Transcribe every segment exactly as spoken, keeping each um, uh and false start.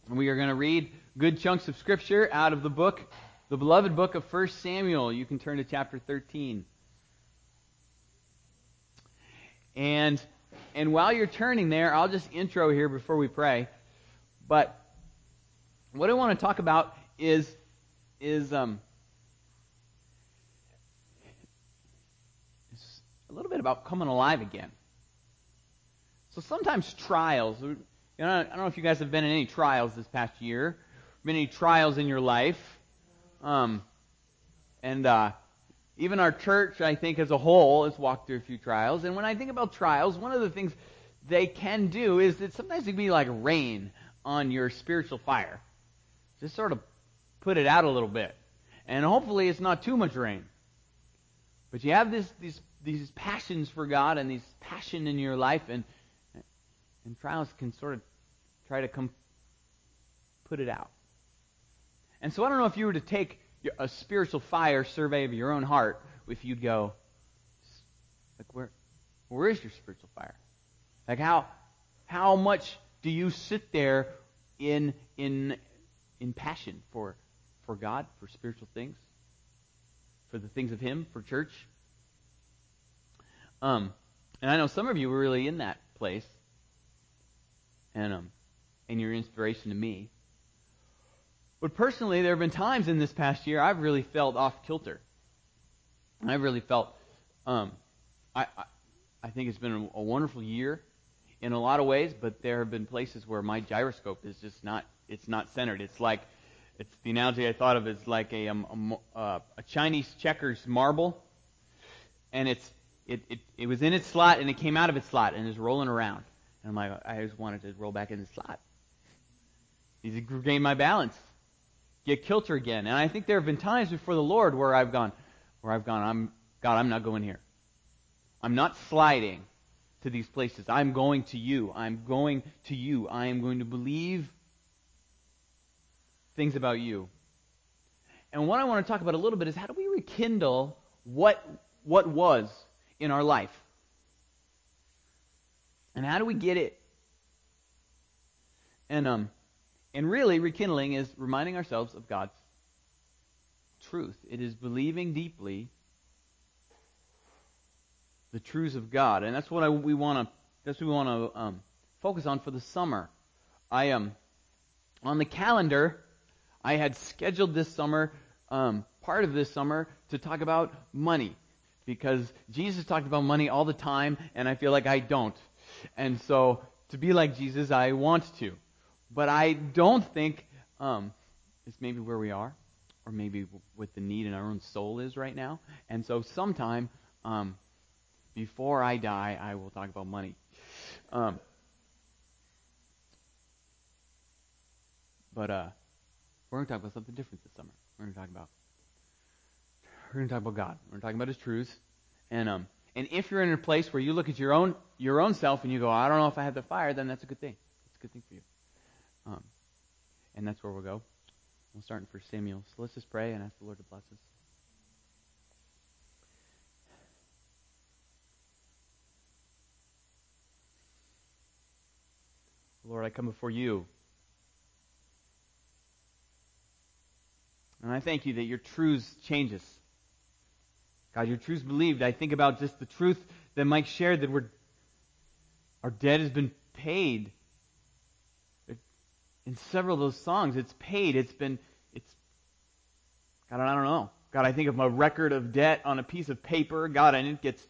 We are going to read good chunks of Scripture out of the book, the beloved book of First Samuel. You can turn to chapter thirteen. And and while you're turning there, I'll just intro here before we pray. But what I want to talk about is is um is a little bit about coming alive again. So sometimes trials, you know, I don't know if you guys have been in any trials this past year, been any trials in your life, um, and uh, even our church, I think, as a whole, has walked through a few trials. And when I think about trials, one of the things they can do is that sometimes it can be like rain on your spiritual fire. Just sort of put it out a little bit. And hopefully it's not too much rain. But you have this these these passions for God and these passion in your life, and and trials can sort of try to come put it out. And so I don't know if you were to take a spiritual fire survey of your own heart, if you'd go, like, where where is your spiritual fire? Like, how how much do you sit there in in in passion for for God, for spiritual things, for the things of Him, for church? Um, and I know some of you were really in that place, and um, and you're inspiration to me. But personally, there have been times in this past year I've really felt off kilter. I've really felt, um, I, I I think it's been a, a wonderful year in a lot of ways, but there have been places where my gyroscope is just not, it's not centered. It's like, it's the analogy I thought of is like a um, a, uh, a Chinese checkers marble, and it's it, it it was in its slot and it came out of its slot and is rolling around. And I'm like, I just wanted to roll back in the slot. Need to regain my balance, get kilter again. And I think there have been times before the Lord where I've gone, where I've gone, I'm God, I'm not going here. I'm not sliding to these places. I'm going to you. I'm going to you. I am going to believe things about you. And what I want to talk about a little bit is how do we rekindle what what was in our life? And how do we get it? And um and really rekindling is reminding ourselves of God's truth. It is believing deeply the truths of God. And that's what I, we want to that's what we want to um, focus on for the summer. I um on the calendar I had scheduled this summer, um, part of this summer, to talk about money. Because Jesus talked about money all the time, and I feel like I don't. And so, to be like Jesus, I want to. But I don't think um, it's maybe where we are, or maybe what the need in our own soul is right now. And so, sometime um, before I die, I will talk about money. Um, but uh, we're going to talk about something different this summer. We're going to talk about we're going to talk about God. We're talking about His truths, and um, and if you're in a place where you look at your own your own self and you go, I don't know if I have the fire, then that's a good thing. It's a good thing for you. Um, and that's where we'll go. We'll start in First Samuel. So let's just pray and ask the Lord to bless us. Lord, I come before you, and I thank you that your truths change us. God, your truths believed. I think about just the truth that Mike shared, that we're, our debt has been paid. In several of those songs, it's paid. It's been, it's, God, I don't know. God, I think of a record of debt on a piece of paper, God, and it gets,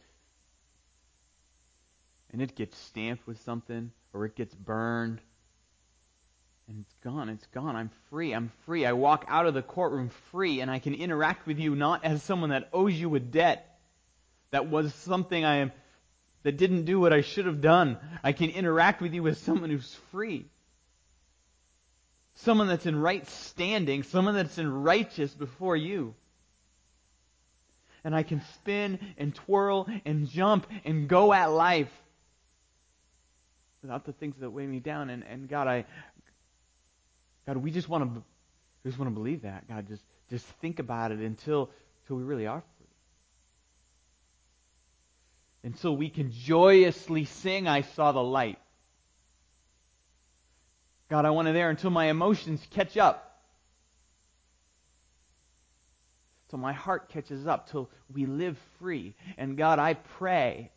and it gets stamped with something, or it gets burned, and it's gone. It's gone. I'm free. I'm free. I walk out of the courtroom free, and I can interact with you not as someone that owes you a debt, that was something I am, that didn't do what I should have done. I can interact with you as someone who's free. Someone that's in right standing, someone that's in righteous before you. And I can spin and twirl and jump and go at life without the things that weigh me down. And, and God, I, God, we just want to, we just want to believe that. God, just, just think about it until, until we really are free. Until we can joyously sing, I saw the light. God, I want to there until my emotions catch up. Till my heart catches up, till we live free. And God, I pray,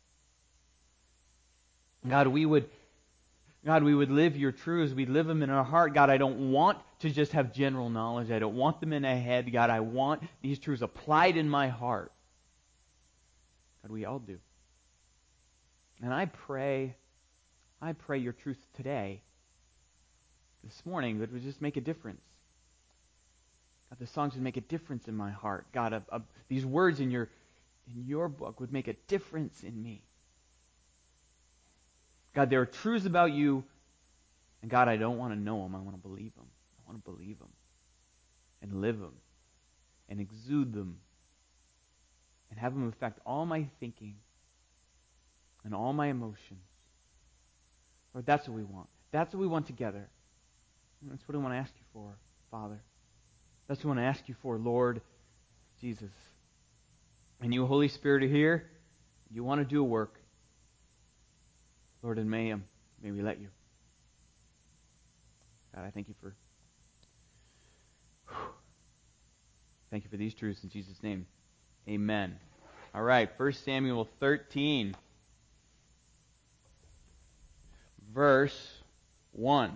God, we would, God, we would live your truths. We'd live them in our heart. God, I don't want to just have general knowledge. I don't want them in a head. God, I want these truths applied in my heart. God, we all do. And I pray, I pray your truth today, this morning, that would just make a difference. God, the songs would make a difference in my heart. God, a, a, these words in your in your book would make a difference in me. God, there are truths about you, and God, I don't want to know them. I want to believe them. I want to believe them and live them and exude them and have them affect all my thinking and all my emotions. Lord, that's what we want. That's what we want together. And that's what I want to ask you for, Father. That's what I want to ask you for, Lord Jesus. And you, Holy Spirit, are here. You want to do a work. Lord, and may, um, may we let you. God, I thank you for thank you for these truths in Jesus' name. Amen. All right, First Samuel thirteen, verse one.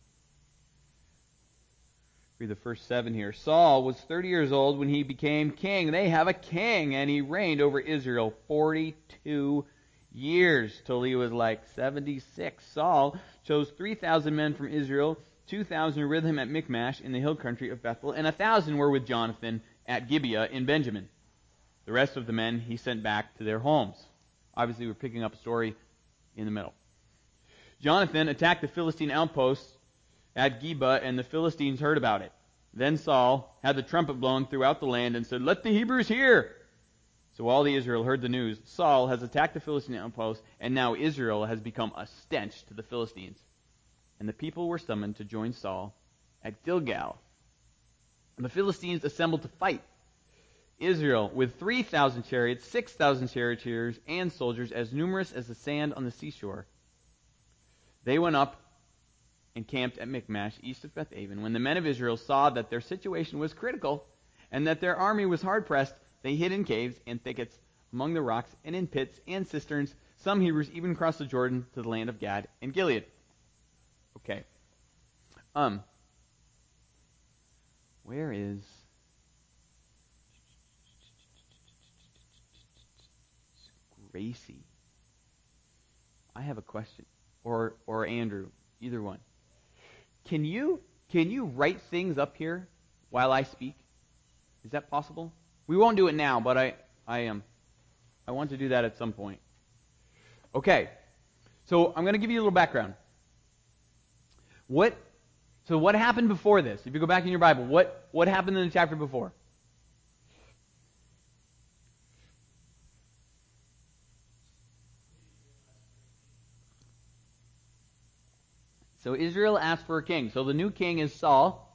Read the first seven here. Saul was thirty years old when he became king. They have a king, and he reigned over Israel forty-two years, till he was like seventy-six. Saul chose three thousand men from Israel. two thousand were with him at Michmash in the hill country of Bethel, and one thousand were with Jonathan at Gibeah in Benjamin. The rest of the men he sent back to their homes. Obviously, we're picking up a story in the middle. Jonathan attacked the Philistine outposts at Gibeah, and the Philistines heard about it. Then Saul had the trumpet blown throughout the land and said, "Let the Hebrews hear!" So all the Israel heard the news. Saul has attacked the Philistine outposts, and now Israel has become a stench to the Philistines. And the people were summoned to join Saul at Gilgal. And the Philistines assembled to fight Israel with three thousand chariots, six thousand charioteers, and soldiers as numerous as the sand on the seashore. They went up and camped at Michmash, east of Beth-aven. When the men of Israel saw that their situation was critical and that their army was hard-pressed, they hid in caves and thickets, among the rocks, and in pits and cisterns. Some Hebrews even crossed the Jordan to the land of Gad and Gilead. Okay. Um. Where is... Gracie? I have a question. Or or Andrew. Either one. Can you can you write things up here while I speak? Is that possible? We won't do it now, but I I am. Um, I want to do that at some point. Okay. So I'm going to give you a little background. What so what happened before this? If you go back in your Bible, what what happened in the chapter before? So Israel asked for a king. So the new king is Saul.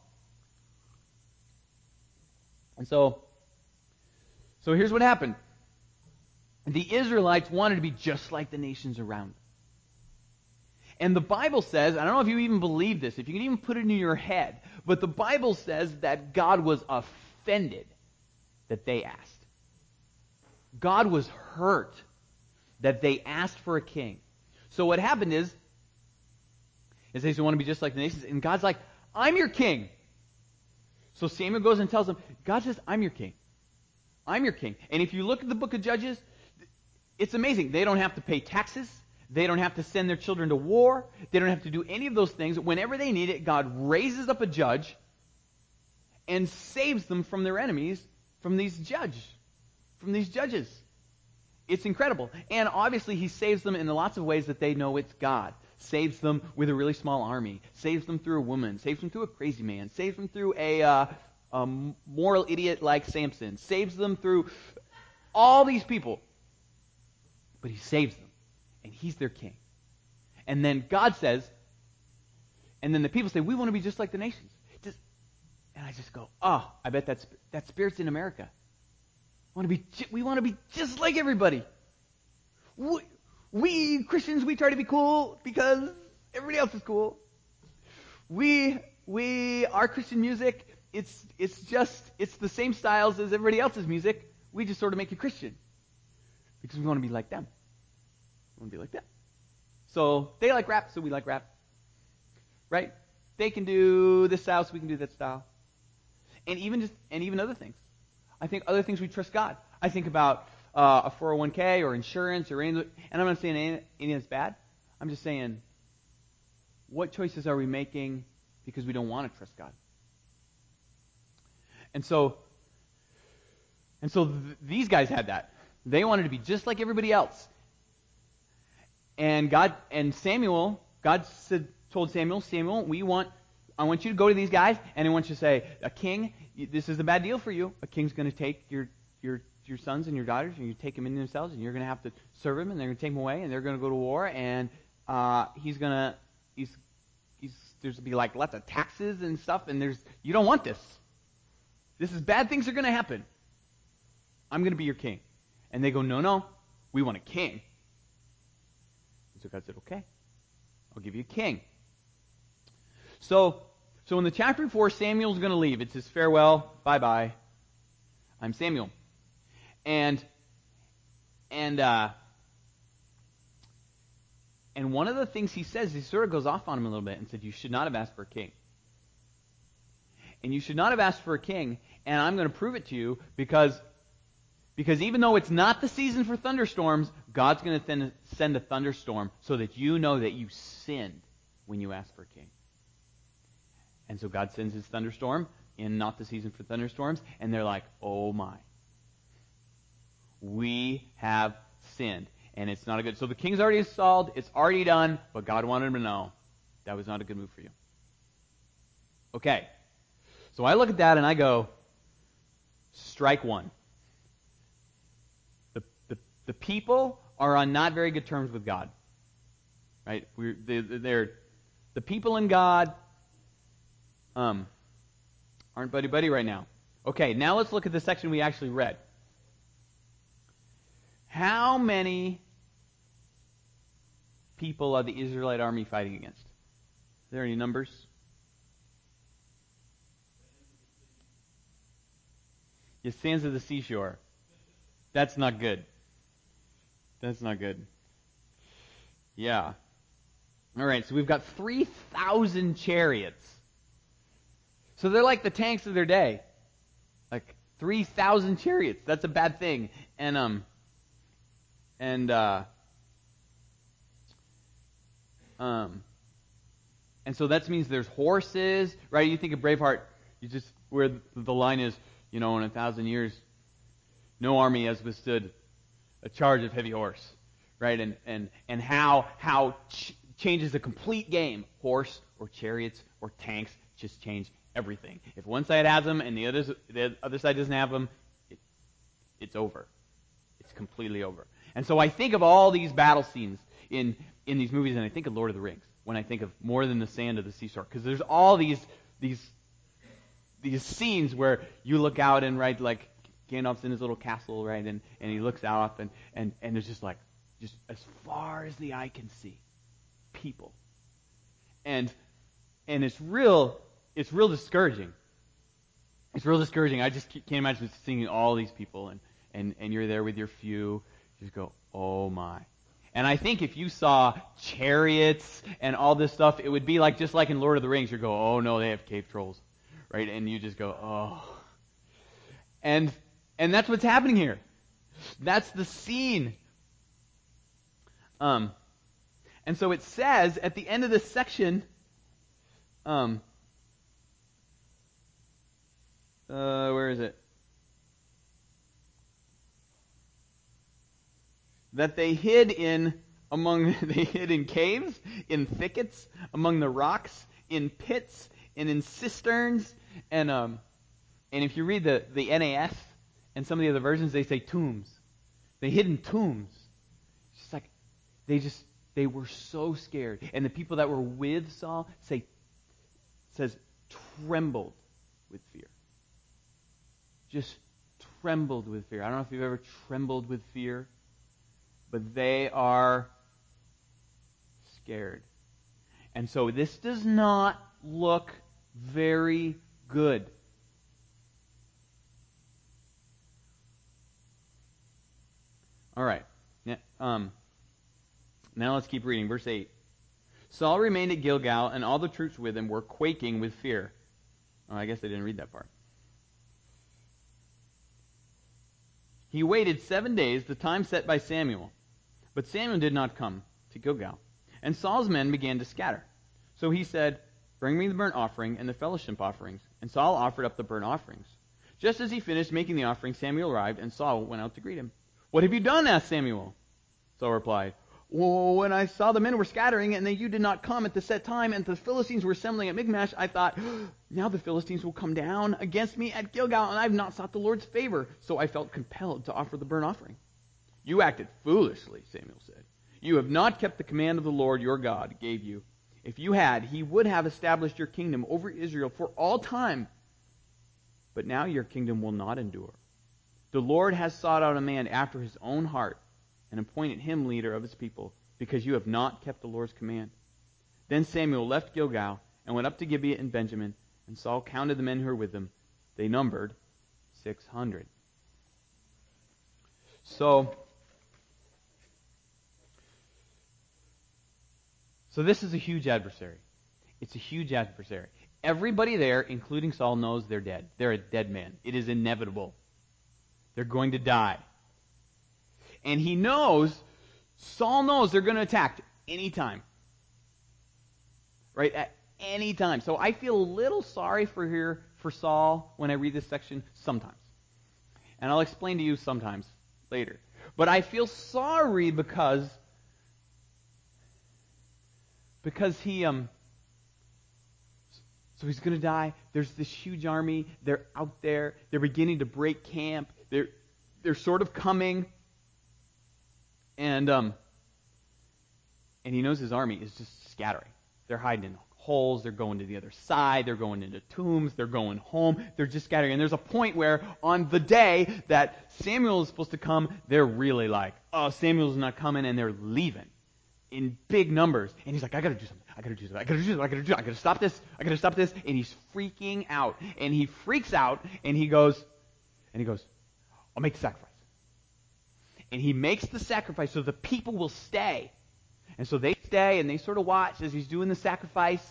And so so here's what happened. The Israelites wanted to be just like the nations around them. And the Bible says, I don't know if you even believe this, if you can even put it in your head, but the Bible says that God was offended that they asked. God was hurt that they asked for a king. So what happened is, is they want to be just like the nations, and God's like, I'm your king. So Samuel goes and tells them, God says, I'm your king. I'm your king. And if you look at the book of Judges, it's amazing. They don't have to pay taxes. They don't have to send their children to war. They don't have to do any of those things. Whenever they need it, God raises up a judge and saves them from their enemies, from these judge, from these judges. It's incredible. And obviously he saves them in lots of ways that they know it's God. Saves them with a really small army. Saves them through a woman. Saves them through a crazy man. Saves them through a, uh, a moral idiot like Samson. Saves them through all these people. But he saves them. And he's their king. And then God says, and then the people say, we want to be just like the nations. Just, and I just go, oh, I bet that's, that spirit's in America. We want to be, we want to be just like everybody. We, we Christians, we try to be cool because everybody else is cool. we we our Christian music, it's it's just it's the same styles as everybody else's music. We just sort of make it Christian because we want to be like them. We want to be like them. So they like rap, so we like rap, right? They can do this style, so we can do that style, and even just and even other things. I think other things we trust God. I think about uh, a four oh one k or insurance or any, and I'm not saying any, any of it's bad. I'm just saying, what choices are we making because we don't want to trust God? And so, and so th- these guys had that. They wanted to be just like everybody else. And God and Samuel, God said, told Samuel, Samuel, we want, I want you to go to these guys, and I want you to say, a king, this is a bad deal for you. A king's going to take your your your sons and your daughters, and you take them into themselves, and you're going to have to serve them, and they're going to take them away, and they're going to go to war, and uh, he's going to, he's, he's, there's going to be like lots of taxes and stuff, and there's, you don't want this. This is bad things are going to happen. I'm going to be your king. And they go, no, no, we want a king. And so God said, okay, I'll give you a king. So, so in the chapter before, Samuel's going to leave. It's his farewell, bye-bye. I'm Samuel. And, and, uh, and one of the things he says, he sort of goes off on him a little bit and said, you should not have asked for a king. And you should not have asked for a king, and I'm going to prove it to you because, because even though it's not the season for thunderstorms, God's going to send a thunderstorm so that you know that you sinned when you asked for a king. And so God sends his thunderstorm in not the season for thunderstorms, and they're like, oh my. We have sinned, and it's not a good... So the king's already installed, it's already done, but God wanted him to know that was not a good move for you. Okay. So I look at that and I go, strike one. The, the, the people are on not very good terms with God. Right? We're, they, they're, the people in God um, aren't buddy-buddy right now. Okay, now let's look at the section we actually read. How many people are the Israelite army fighting against? Are there any numbers? The sands of the seashore. That's not good. That's not good. Yeah. All right, so we've got three thousand chariots. So they're like the tanks of their day. Like three thousand chariots. That's a bad thing. And um and uh um and so that means there's horses, right? You think of Braveheart, you just where the line is, you know, in a thousand years, no army has withstood a charge of heavy horse, right? And and and how how ch- changes the complete game. Horse or chariots or tanks just change everything. If one side has them and the other the other side doesn't have them, it, it's over. It's completely over. And so I think of all these battle scenes in in these movies, and I think of Lord of the Rings when I think of More Than the Sand of the Seashore, because there's all these these these scenes where you look out and right like Gandalf's in his little castle, right, and, and he looks out and, and, and there's just like just as far as the eye can see, people. And and it's real it's real discouraging. It's real discouraging. I just can't imagine seeing all these people and, and, and you're there with your few, you just go, oh my. And I think if you saw chariots and all this stuff, it would be like just like in Lord of the Rings, you go, oh no, they have cave trolls. Right? And you just go, oh. And and that's what's happening here. That's the scene. Um and so it says at the end of this section, um uh where is it? That they hid in among they hid in caves, in thickets, among the rocks, in pits, and in cisterns, and um and if you read the, the N A S and some of the other versions, they say tombs. They hid in tombs. It's just like they just they were so scared. And the people that were with Saul say says trembled with fear. Just trembled with fear. I don't know if you've ever trembled with fear, but they are scared. And so this does not look very good. All right. Yeah, um, now let's keep reading. Verse eight. Saul remained at Gilgal, and all the troops with him were quaking with fear. Oh, I guess I didn't read that part. He waited seven days, the time set by Samuel. But Samuel did not come to Gilgal. And Saul's men began to scatter. So he said, "Bring me the burnt offering and the fellowship offerings." And Saul offered up the burnt offerings. Just as he finished making the offering, Samuel arrived, and Saul went out to greet him. "What have you done?" asked Samuel. Saul replied, "Well, when I saw the men were scattering, and that you did not come at the set time, and the Philistines were assembling at Michmash, I thought, now the Philistines will come down against me at Gilgal, and I have not sought the Lord's favor. So I felt compelled to offer the burnt offering." "You acted foolishly," Samuel said. "You have not kept the command of the Lord your God gave you. If you had, he would have established your kingdom over Israel for all time. But now your kingdom will not endure. The Lord has sought out a man after his own heart, and appointed him leader of his people, because you have not kept the Lord's command." Then Samuel left Gilgal and went up to Gibeah in Benjamin, and Saul counted the men who were with him. They numbered six hundred. So, so this is a huge adversary. It's a huge adversary. Everybody there, including Saul, knows they're dead. They're a dead man. It is inevitable. They're going to die. And he knows, Saul knows they're going to attack any time. Right? At any time. So I feel a little sorry for here for Saul when I read this section sometimes. And I'll explain to you sometimes later. But I feel sorry because because he um so he's going to die. There's this huge army. They're out there. They're beginning to break camp. They're they're sort of coming. And um, and he knows his army is just scattering. They're hiding in holes. They're going to the other side. They're going into tombs. They're going home. They're just scattering. And there's a point where on the day that Samuel is supposed to come, they're really like, oh, Samuel's not coming, and they're leaving in big numbers. And he's like, I got to do something. I got to do something. I got to do something. I got to do something. I got to stop this. I got to stop this. And he's freaking out. And he freaks out, and he goes, and he goes, I'll make the sacrifice. And he makes the sacrifice so the people will stay. And so they stay and they sort of watch as he's doing the sacrifice.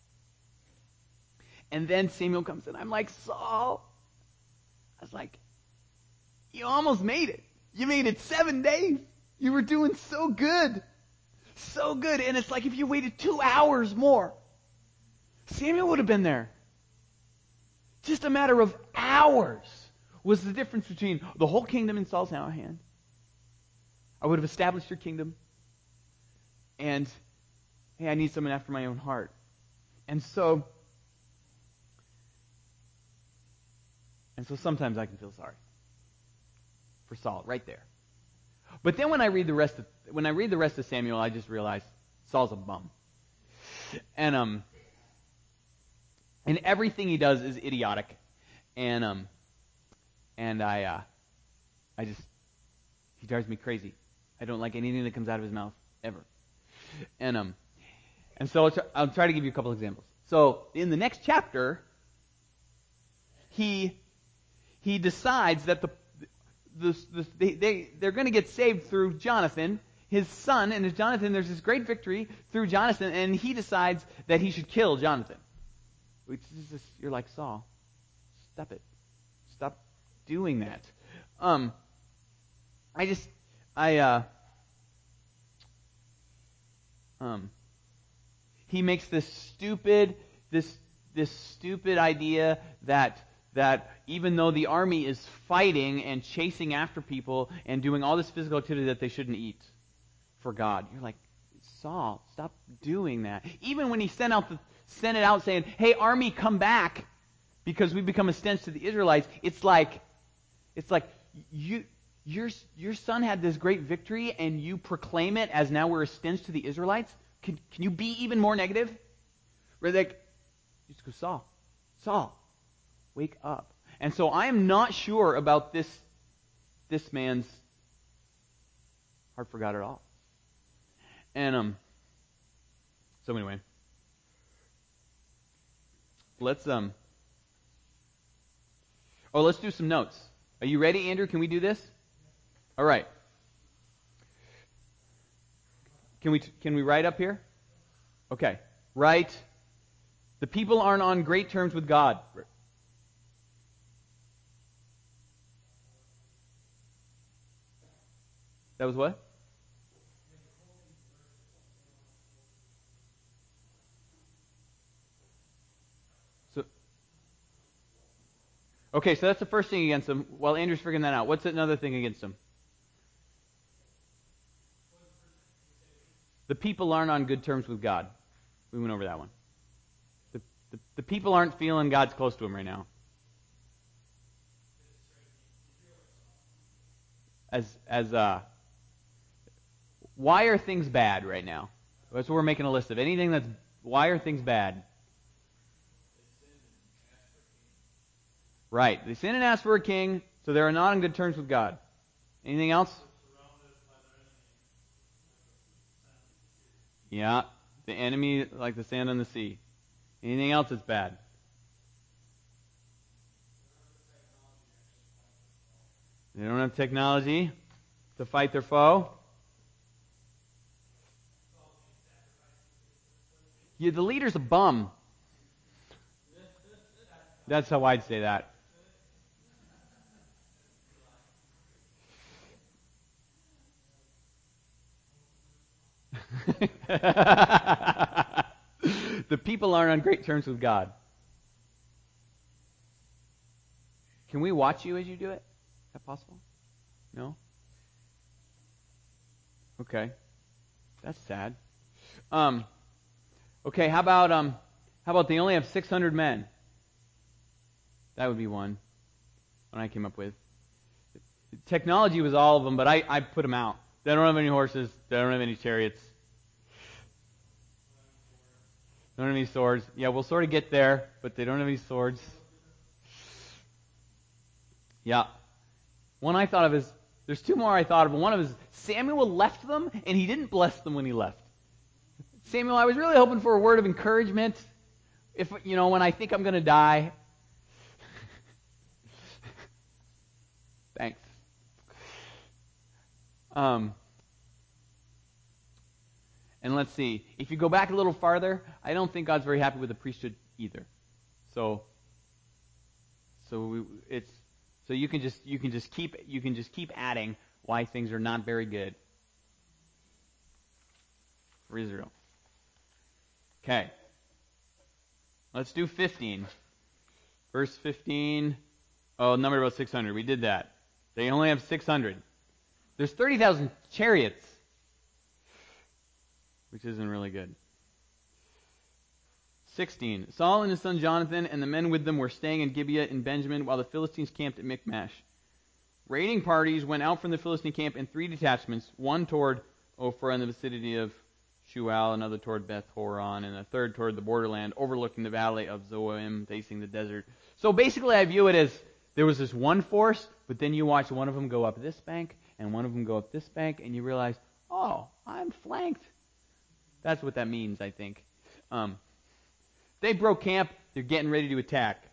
And then Samuel comes in. I'm like, Saul. I was like, you almost made it. You made it seven days. You were doing so good. So good. And it's like if you waited two hours more, Samuel would have been there. Just a matter of hours was the difference between the whole kingdom in Saul's hand. I would have established your kingdom. And, hey, I need someone after my own heart. And so, and so sometimes I can feel sorry for Saul right there. But then when I read the rest of, when I read the rest of Samuel, I just realize Saul's a bum. And, um, and everything he does is idiotic. And, um, and I, uh, I just, he drives me crazy. I don't like anything that comes out of his mouth, ever. And um, and so I'll try, I'll try to give you a couple examples. So in the next chapter, he he decides that the, the, the they, they they're going to get saved through Jonathan, his son, and as Jonathan, there's this great victory through Jonathan, and he decides that he should kill Jonathan. Which is just, you're like, Saul, stop it, stop doing that. Um, I just I uh. Um, he makes this stupid, this this stupid idea that that even though the army is fighting and chasing after people and doing all this physical activity that they shouldn't eat for God, you're like, Saul, stop doing that. Even when he sent out the sent it out saying, "Hey, army, come back, because we become a stench to the Israelites," it's like, it's like you. Your, your son had this great victory, and you proclaim it as now we're a stench to the Israelites? Can, can you be even more negative? Where like, just go, Saul, Saul, wake up. And so I am not sure about this, this man's heart for God at all. And um, so anyway, let's um. Oh, let's do some notes. Are you ready, Andrew? Can we do this? All right. Can we can we write up here? Okay. Write. The people aren't on great terms with God. That was what? So, okay, so that's the first thing against them. While Andrew's figuring that out, what's another thing against them? The people aren't on good terms with God. We went over that one. The, the, the people aren't feeling God's close to them right now. As as uh, why are things bad right now? That's what we're making a list of. Anything that's why are things bad? Right. They sin and ask for a king, so they are not on good terms with God. Anything else? Yeah. The enemy like the sand on the sea. Anything else that's bad? They don't have technology to fight their foe. Yeah, the leader's a bum. That's how I'd say that. The people aren't on great terms with God. Can we watch you as you do it? Is that possible? No? Okay. That's sad. Um, okay, how about um how about they only have six hundred men? That would be one. One I came up with. Technology was all of them, but I, I put them out. They don't have any horses. They don't have any chariots. They don't have any swords. Yeah, we'll sort of get there, but they don't have any swords. Yeah. One I thought of is, there's two more I thought of, but one of is Samuel left them, and he didn't bless them when he left. Samuel, I was really hoping for a word of encouragement. If, you know, when I think I'm going to die. Thanks. Um, and let's see. If you go back a little farther, I don't think God's very happy with the priesthood either. So, so we, it's so you can just you can just keep you can just keep adding why things are not very good for Israel. Okay. Let's do fifteen. Verse fifteen. Oh, number about six hundred. We did that. They only have six hundred. There's thirty thousand chariots, which isn't really good. sixteen. Saul and his son Jonathan and the men with them were staying in Gibeah in Benjamin while the Philistines camped at Michmash. Raiding parties went out from the Philistine camp in three detachments, one toward Ophrah in the vicinity of Shual, another toward Beth Horon, and a third toward the borderland overlooking the valley of Zoim, facing the desert. So basically I view it as there was this one force, but then you watch one of them go up this bank and one of them go up this bank, and you realize, oh, I'm flanked. That's what that means, I think. Um, they broke camp. They're getting ready to attack.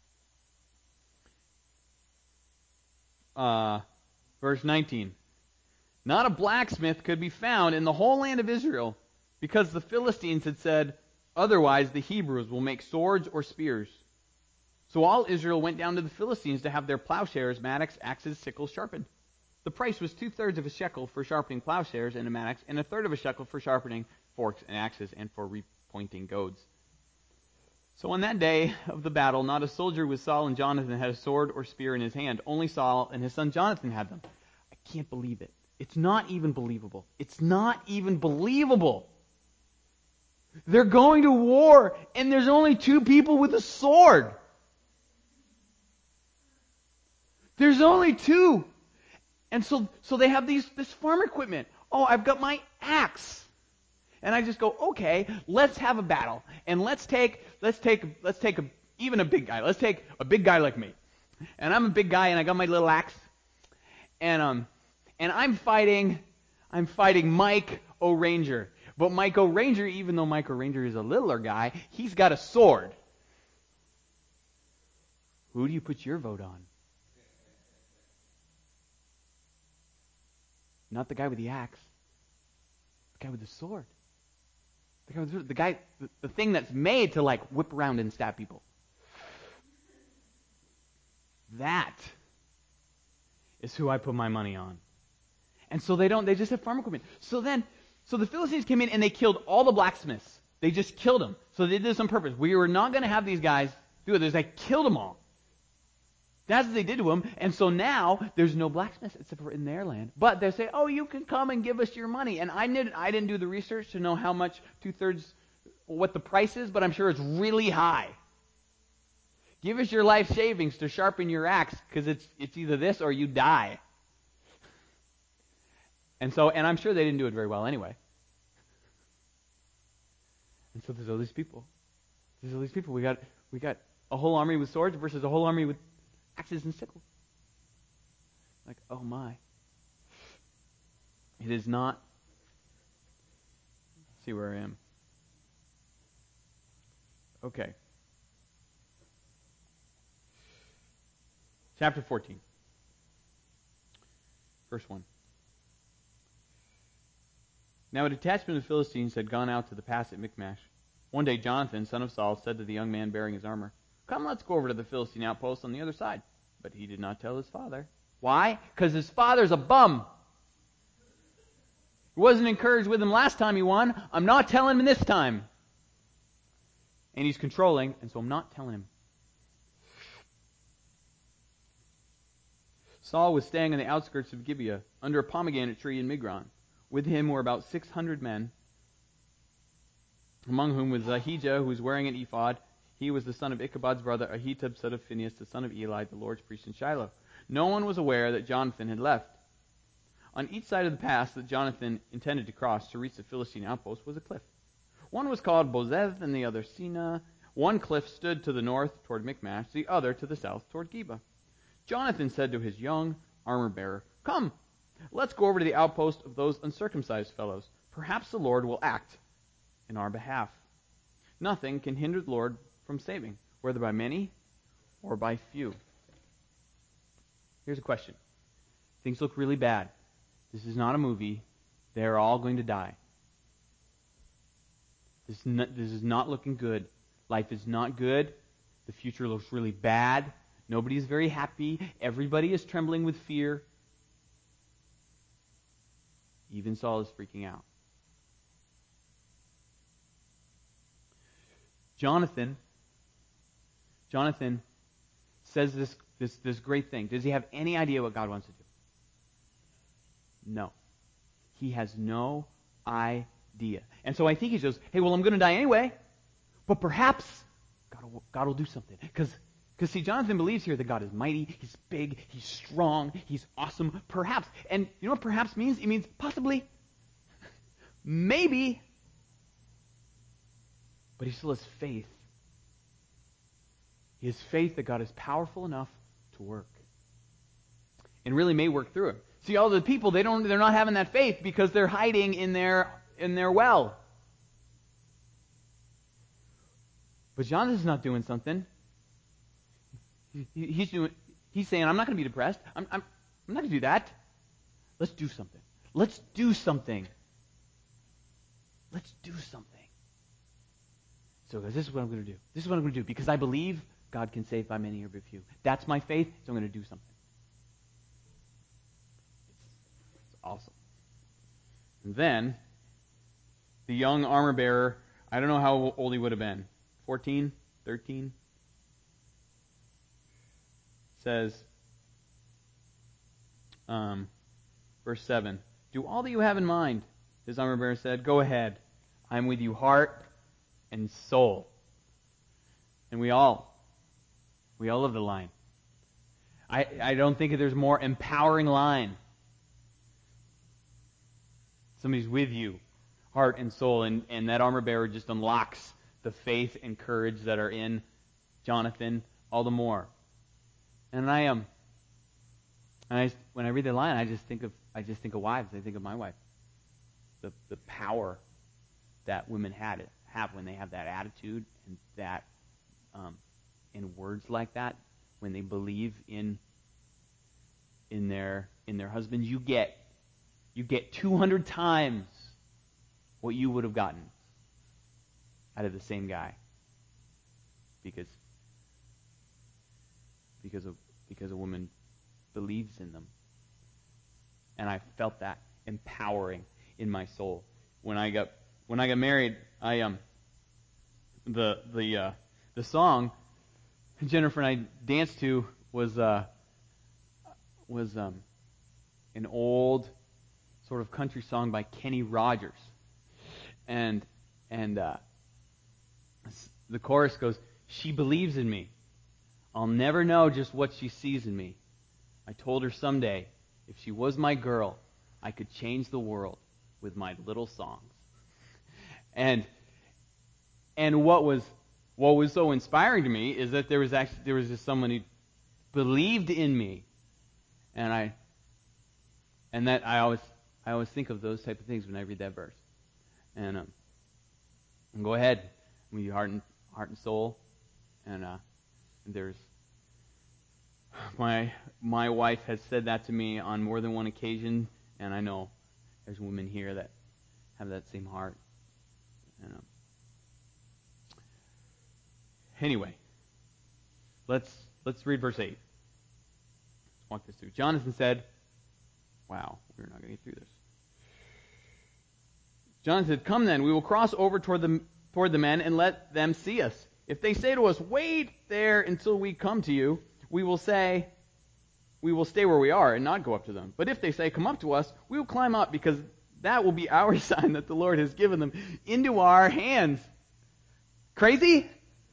Uh, verse nineteen. Not a blacksmith could be found in the whole land of Israel, because the Philistines had said, otherwise the Hebrews will make swords or spears. So all Israel went down to the Philistines to have their plowshares, mattocks, axes, sickles sharpened. The price was two-thirds of a shekel for sharpening plowshares and mattocks, and a third of a shekel for sharpening forks and axes, and for repointing goads. So on that day of the battle, not a soldier with Saul and Jonathan had a sword or spear in his hand. Only Saul and his son Jonathan had them. I can't believe it. It's not even believable. It's not even believable. They're going to war, and there's only two people with a sword. There's only two. And so, so they have these this farm equipment. Oh, I've got my axe. And I just go, okay, let's have a battle. And let's take, let's take, let's take a, even a big guy. Let's take a big guy like me. And I'm a big guy and I got my little axe. And, um, and I'm fighting, I'm fighting Mike O'Ranger. But Mike O'Ranger, even though Mike O'Ranger is a littler guy, he's got a sword. Who do you put your vote on? Not the guy with the axe. The guy with the sword. The guy, with the, sword. the, guy the, the thing that's made to like whip around and stab people. That is who I put my money on. And so they don't, they just have farm equipment. So then, so the Philistines came in and they killed all the blacksmiths. They just killed them. So they did this on purpose. We were not going to have these guys do it. They like killed them all. That's what they did to them. And so now there's no blacksmiths except for in their land. But they say, oh, you can come and give us your money. And I didn't, I didn't do the research to know how much two-thirds, what the price is, but I'm sure it's really high. Give us your life savings to sharpen your axe, because it's it's either this or you die. And so, and I'm sure they didn't do it very well anyway. And so there's all these people. There's all these people. We got we got a whole army with swords versus a whole army with axes and sickles. Like, oh my. It is not. Let's see where I am. Okay. Chapter fourteen. Verse one. Now a detachment of the Philistines had gone out to the pass at Michmash. One day Jonathan, son of Saul, said to the young man bearing his armor, come, let's go over to the Philistine outpost on the other side. But he did not tell his father. Why? Because his father's a bum. He wasn't encouraged with him last time he won. I'm not telling him this time. And he's controlling, and so I'm not telling him. Saul was staying on the outskirts of Gibeah, under a pomegranate tree in Migron. With him were about six hundred men, among whom was Ahijah, who was wearing an ephod. He was the son of Ichabod's brother, Ahitub, son of Phinehas, the son of Eli, the Lord's priest in Shiloh. No one was aware that Jonathan had left. On each side of the pass that Jonathan intended to cross to reach the Philistine outpost was a cliff. One was called Bozez and the other Sina. One cliff stood to the north toward Michmash, the other to the south toward Geba. Jonathan said to his young armor-bearer, come, let's go over to the outpost of those uncircumcised fellows. Perhaps the Lord will act in our behalf. Nothing can hinder the Lord from saving, whether by many or by few. Here's a question. Things look really bad. This is not a movie. They're all going to die. This is not, this is not looking good. Life is not good. The future looks really bad. Nobody is very happy. Everybody is trembling with fear. Even Saul is freaking out. Jonathan, Jonathan says this, this, this great thing. Does he have any idea what God wants to do? No. He has no idea. And so I think he says, hey, well, I'm going to die anyway, but perhaps God will, God will do something. Because Because, see, Jonathan believes here that God is mighty, he's big, he's strong, he's awesome, perhaps. And you know what perhaps means? It means possibly, maybe, but he still has faith. He has faith that God is powerful enough to work. And really may work through him. See, all the people, they don't, they're not having that faith because they're hiding in their, in their well. But Jonathan's not doing something. He's doing. He's saying, I'm not going to be depressed. I'm, I'm, I'm not going to do that. Let's do something. Let's do something. Let's do something. So he goes, this is what I'm going to do. This is what I'm going to do because I believe God can save by many or by few. That's my faith, so I'm going to do something. It's awesome. And then, the young armor bearer, I don't know how old he would have been. fourteen? thirteen? Says, um, verse seven, do all that you have in mind, his armor bearer said, go ahead. I'm with you heart and soul. And we all, we all love the line. I, I don't think there's more empowering line. Somebody's with you, heart and soul, and, and that armor bearer just unlocks the faith and courage that are in Jonathan all the more. And I am. Um, and I, when I read the line, I just think of I just think of wives. I think of my wife. The the power that women had have when they have that attitude and that um, in words like that, when they believe in in their in their husband, you get you get two hundred times what you would have gotten out of the same guy. Because because of because a woman believes in them. And I felt that empowering in my soul. When I got when I got married, I um the the uh, the song Jennifer and I danced to was uh was um an old sort of country song by Kenny Rogers. And and uh, the chorus goes, "She believes in me. I'll never know just what she sees in me. I told her someday, if she was my girl, I could change the world with my little songs." And and what was what was so inspiring to me is that there was actually there was just someone who believed in me, and I and that I always I always think of those type of things when I read that verse. And um, and go ahead with your heart and heart and soul, and uh, there's my my wife has said that to me on more than one occasion, and I know there's women here that have that same heart. And, um, anyway, let's let's read verse eight. Let's walk this through. Jonathan said, "Wow, we're not going to get through this." Jonathan said, "Come then, we will cross over toward the toward the men and let them see us. If they say to us, 'Wait there until we come to you,' we will say, 'We will stay where we are and not go up to them.' But if they say, 'Come up to us,' we will climb up, because that will be our sign that the Lord has given them into our hands." Crazy?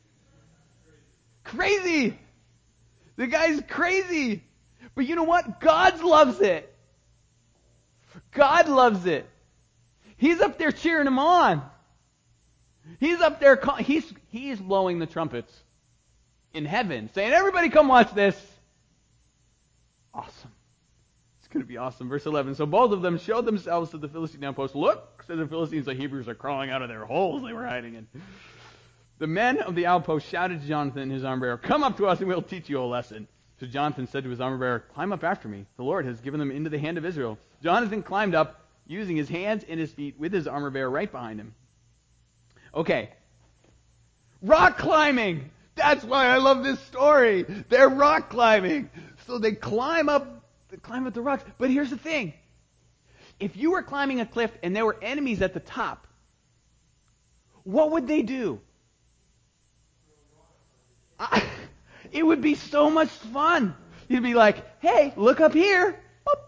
Crazy! The guy's crazy! But you know what? God loves it. God loves it. He's up there cheering him on. He's up there, he's, he's blowing the trumpets in heaven, saying, "Everybody come watch this." Awesome. It's going to be awesome. Verse eleven, "So both of them showed themselves to the Philistine outpost. 'Look,' said the Philistines, 'the Hebrews are crawling out of their holes they were hiding in.' The men of the outpost shouted to Jonathan and his armor bearer, 'Come up to us and we'll teach you a lesson.' So Jonathan said to his armor bearer, 'Climb up after me. The Lord has given them into the hand of Israel.' Jonathan climbed up, using his hands and his feet, with his armor bearer right behind him." Okay. Rock climbing! That's why I love this story. They're rock climbing. So they climb up, they climb up the rocks. But here's the thing. If you were climbing a cliff and there were enemies at the top, what would they do? I, it would be so much fun. You'd be like, "Hey, look up here." Boop.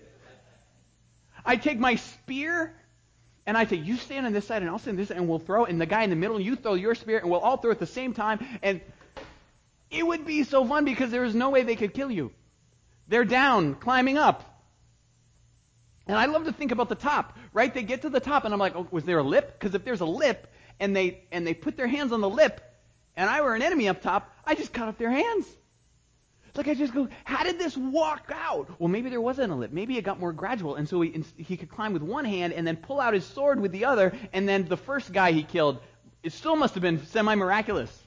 I'd take my spear and I'd say, "You stand on this side and I'll stand on this side, and we'll throw it." And the guy in the middle, you throw your spear, and we'll all throw it at the same time. And it would be so fun because there is no way they could kill you. They're down, climbing up. And I love to think about the top, right? They get to the top, and I'm like, "Oh, was there a lip?" Because if there's a lip, and they and they put their hands on the lip, and I were an enemy up top, I just cut off their hands. It's like I just go, "How did this walk out?" Well, maybe there wasn't a lip. Maybe it got more gradual, and so he he could climb with one hand and then pull out his sword with the other, and then the first guy he killed, it still must have been semi-miraculous.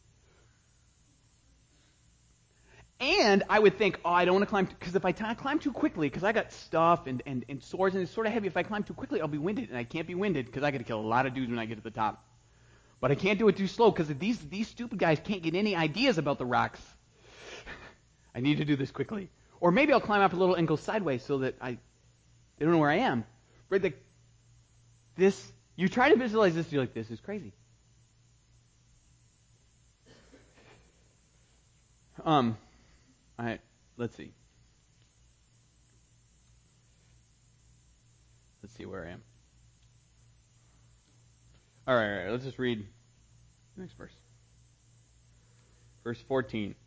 And I would think, "Oh, I don't want to climb," because if I t- climb too quickly, because I got stuff and, and, and swords, and it's sort of heavy, if I climb too quickly, I'll be winded, and I can't be winded because I got to kill a lot of dudes when I get to the top. But I can't do it too slow, because these these stupid guys can't get any ideas about the rocks. I need to do this quickly. Or maybe I'll climb up a little and go sideways so that I they don't know where I am. But the, this, you try to visualize this, you're like, "This is crazy." Um, all right, let's see. Let's see where I am. All right, all right, let's just read the next verse. Verse fourteen.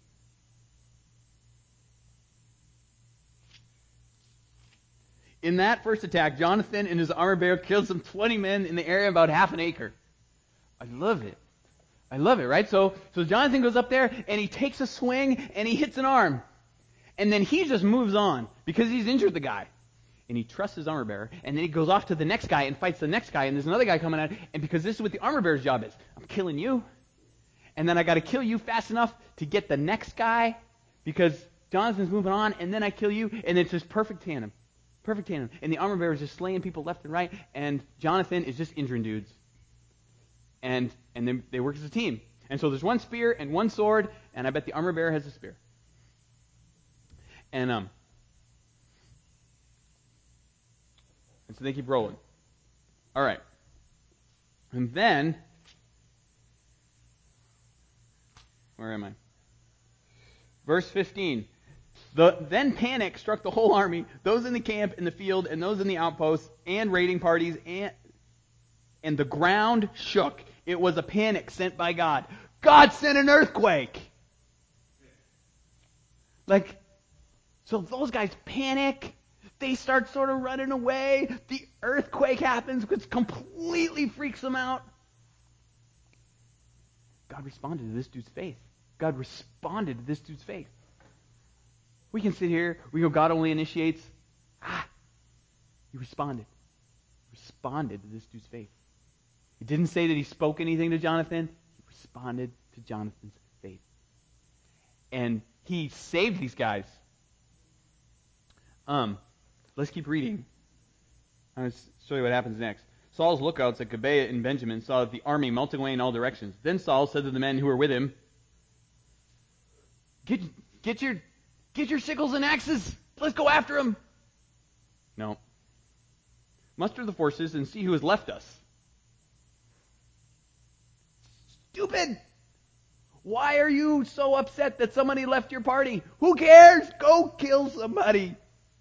In that first attack, Jonathan and his armor bearer killed some twenty men in the area, about half an acre. I love it. I love it, right? So, so Jonathan goes up there, and he takes a swing, and he hits an arm. And then he just moves on, because he's injured the guy. And he trusts his armor bearer, and then he goes off to the next guy and fights the next guy, and there's another guy coming at it, and because this is what the armor bearer's job is. I'm killing you, and then I got to kill you fast enough to get the next guy, because Jonathan's moving on, and then I kill you, and it's this perfect tandem. Perfect tandem. And the armor bearer is just slaying people left and right, and Jonathan is just injuring dudes. And and then they work as a team. And so there's one spear and one sword, and I bet the armor bearer has a spear. And um, and so they keep rolling. All right. And then, where am I? Verse fifteen. The, then panic struck the whole army, those in the camp, in the field, and those in the outposts, and raiding parties, and, and the ground shook. It was a panic sent by God. God sent an earthquake. Like, so those guys panic. They start sort of running away. The earthquake happens, which completely freaks them out. God responded to this dude's faith. God responded to this dude's faith. We can sit here, we go, God only initiates. Ah, he responded. Responded to this dude's faith. He didn't say that he spoke anything to Jonathan. He responded to Jonathan's faith. And he saved these guys. Um, let's keep reading. I'm going to show you what happens next. Saul's lookouts at Gibeah in Benjamin saw the army melting away in all directions. Then Saul said to the men who were with him, Get, get your... Get your sickles and axes. Let's go after him. No. Muster the forces and see who has left us. Stupid. Why are you so upset that somebody left your party? Who cares? Go kill somebody.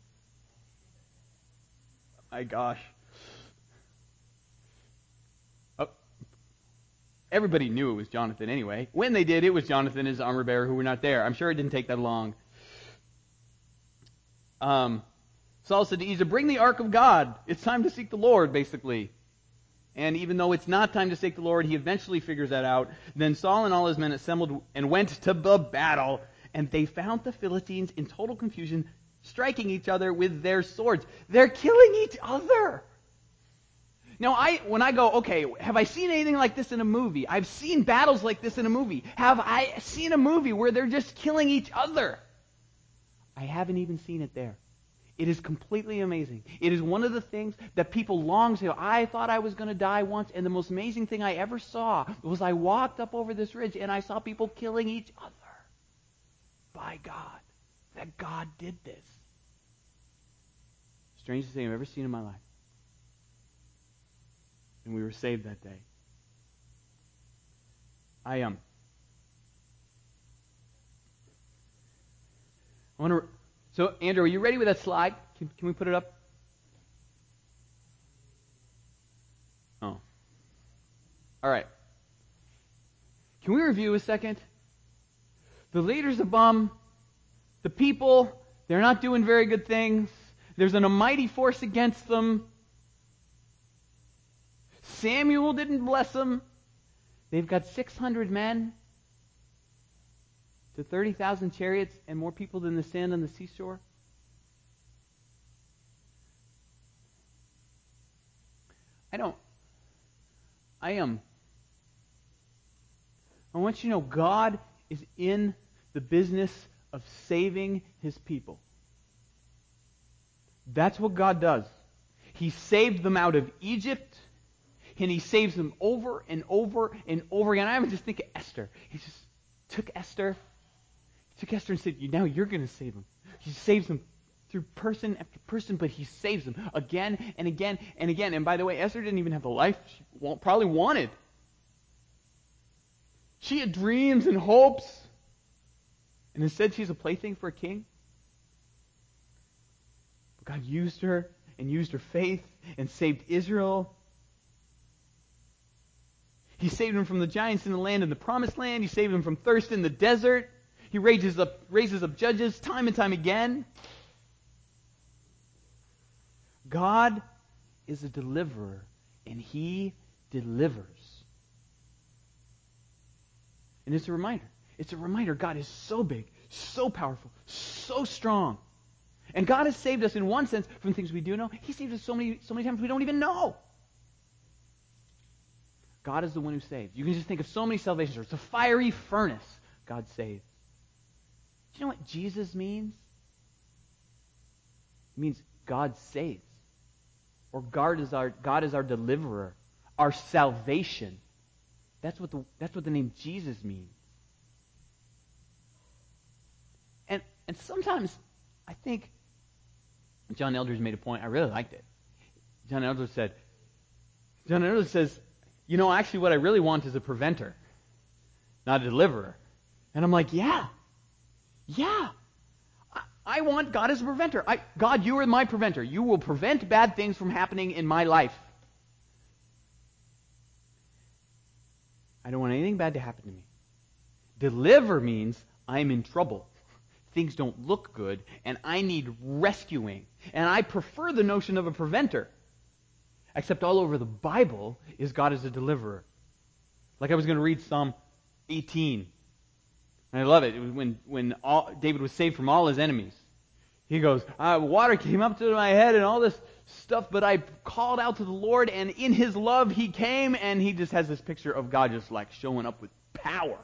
My gosh. Oh. Everybody knew it was Jonathan anyway. When they did, it was Jonathan and his armor bearer who were not there. I'm sure it didn't take that long. Um, Saul said to Uzzah, bring the ark of God. It's time to seek the Lord, basically. And even though it's not time to seek the Lord, he eventually figures that out. Then Saul and all his men assembled and went to the battle. And they found the Philistines in total confusion, striking each other with their swords. They're killing each other. Now, I when I go, okay, have I seen anything like this in a movie? I've seen battles like this in a movie. Have I seen a movie where they're just killing each other? I haven't even seen it there. It is completely amazing. It is one of the things that people long to. I thought I was going to die once, and the most amazing thing I ever saw was I walked up over this ridge, and I saw people killing each other. By God. That God did this. Strangest thing I've ever seen in my life. And we were saved that day. I am. Um, I want to. So, Andrew, are you ready with that slide? Can, can we put it up? Oh. All right. Can we review a second? The leader's a bum. The people, they're not doing very good things. There's an almighty force against them. Samuel didn't bless them. They've got six hundred men to thirty thousand chariots and more people than the sand on the seashore. I don't. I am. I want you to know God is in the business of saving His people. That's what God does. He saved them out of Egypt, and He saves them over and over and over again. I would just think of Esther. He just took Esther, he took Esther and said, "Now you're going to save them." He saves them through person after person, but He saves them again and again and again. And by the way, Esther didn't even have the life she probably wanted. She had dreams and hopes, and instead she's a plaything for a king. But God used her and used her faith and saved Israel. He saved them from the giants in the land in the promised land. He saved them from thirst in the desert. He raises up, raises up judges time and time again. God is a deliverer, and He delivers. And it's a reminder. It's a reminder God is so big, so powerful, so strong. And God has saved us in one sense from things we do know. He saved us so many, so many times we don't even know. God is the one who saves. You can just think of so many salvations. It's a fiery furnace God saves. you know what Jesus means? It means God saves. Or God is our, God is our deliverer, our salvation. That's what the, that's what the name Jesus means. And, and sometimes I think John Eldridge made a point. I really liked it. John Eldridge said, John Eldridge says, you know, actually what I really want is a preventer, not a deliverer. And I'm like, yeah, yeah. I, I want God as a preventer. I, God, you are my preventer. You will prevent bad things from happening in my life. I don't want anything bad to happen to me. Deliver means I'm in trouble. Things don't look good, and I need rescuing. And I prefer the notion of a preventer. Except all over the Bible is God as a deliverer. Like I was going to read Psalm eighteen. And I love it. It was when, when all, David was saved from all his enemies. He goes, uh, water came up to my head and all this stuff, but I called out to the Lord, and in His love He came, and he just has this picture of God just like showing up with power.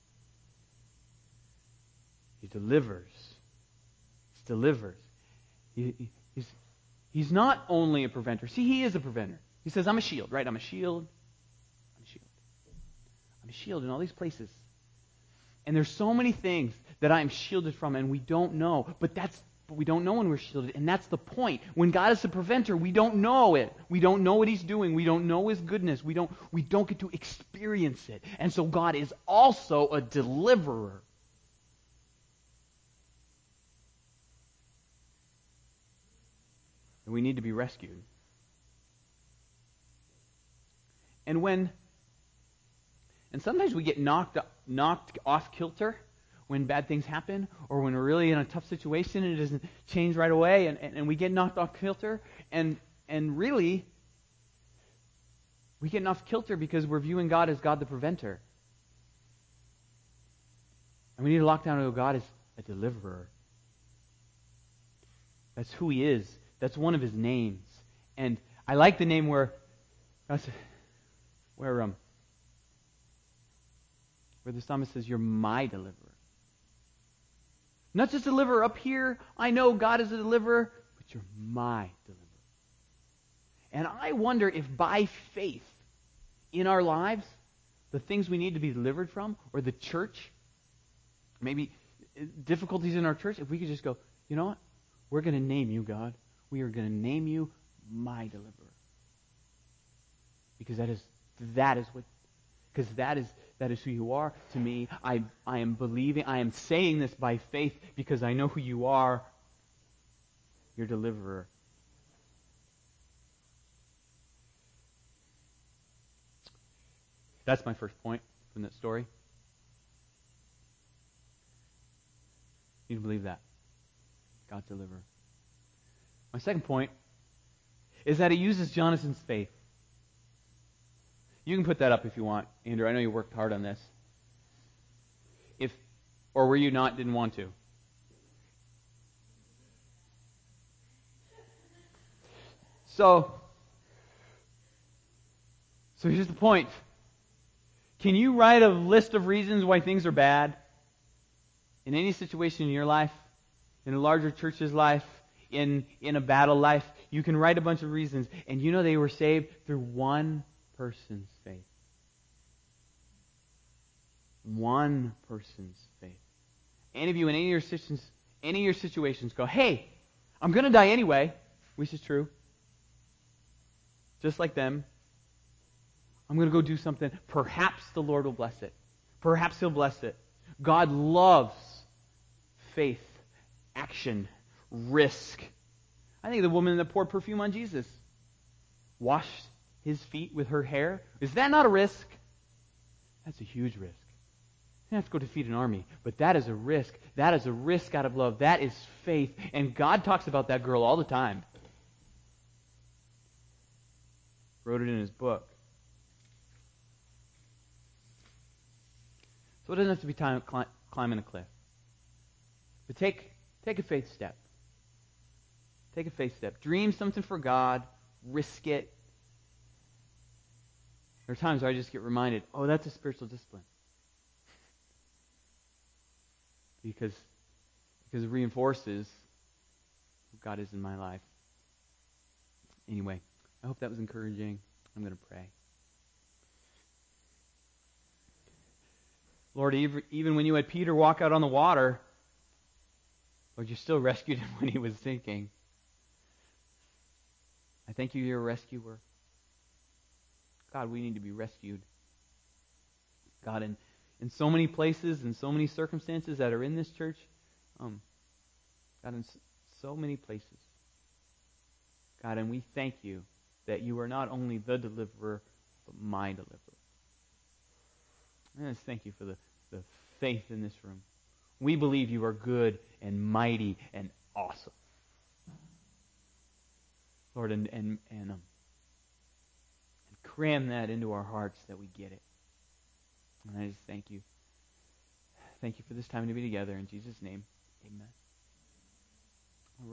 He delivers. He delivers. He, he, he's, he's not only a preventer. See, He is a preventer. He says, I'm a shield, right? I'm a shield. I'm a shield. I'm a shield in all these places. And there's so many things that I'm shielded from, and we don't know. But that's but we don't know when we're shielded, and that's the point. When God is a preventer, we don't know it. We don't know what He's doing. We don't know His goodness. We don't we don't get to experience it. And so God is also a deliverer. And we need to be rescued. And when and sometimes we get knocked knocked off kilter when bad things happen, or when we're really in a tough situation and it doesn't change right away, and, and, and we get knocked off kilter, and and really we get knocked off kilter because we're viewing God as God the preventer. And we need to lock down to God as a deliverer. That's who He is. That's one of His names. And I like the name where where um where the psalmist says, you're my deliverer. Not just deliverer up here. I know God is a deliverer, but you're my deliverer. And I wonder if by faith in our lives, the things we need to be delivered from, or the church, maybe difficulties in our church, if we could just go, you know what? We're going to name you, God. We are going to name you my deliverer. Because that is that is what because that is that is who you are to me. I I am believing, I am saying this by faith because I know who you are, your deliverer. That's my first point from that story. You need to believe that. God's deliverer. My second point is that He uses Jonathan's faith. You can put that up if you want, Andrew. I know you worked hard on this. If, or were you not, didn't want to? So, so here's the point. Can you write a list of reasons why things are bad? In any situation in your life, in a larger church's life, in, in a battle life, you can write a bunch of reasons, and you know they were saved through one person's faith. One person's faith. Any of you in any of your situations, any of your situations go, hey, I'm going to die anyway, which is true. Just like them. I'm going to go do something. Perhaps the Lord will bless it. Perhaps He'll bless it. God loves faith, action, risk. I think the woman that poured perfume on Jesus washed His feet with her hair. Is that not a risk? That's a huge risk. You have to go defeat an army, but that is a risk. That is a risk out of love. That is faith. And God talks about that girl all the time. Wrote it in His book. So it doesn't have to be time cli- climbing a cliff. But take, take a faith step. Take a faith step. Dream something for God. Risk it. There are times where I just get reminded, oh, that's a spiritual discipline. Because because it reinforces who God is in my life. Anyway, I hope that was encouraging. I'm going to pray. Lord, even when you had Peter walk out on the water, Lord, you still rescued him when he was sinking. I thank you, you're a rescuer. God, we need to be rescued. God, in, in so many places and so many circumstances that are in this church, um, God, in so many places, God, and we thank you that you are not only the deliverer, but my deliverer. And I just thank you for the, the faith in this room. We believe you are good and mighty and awesome. Lord, and, and, and, um, and cram that into our hearts that we get it. And I just thank you. Thank you for this time to be together. In Jesus' name, amen.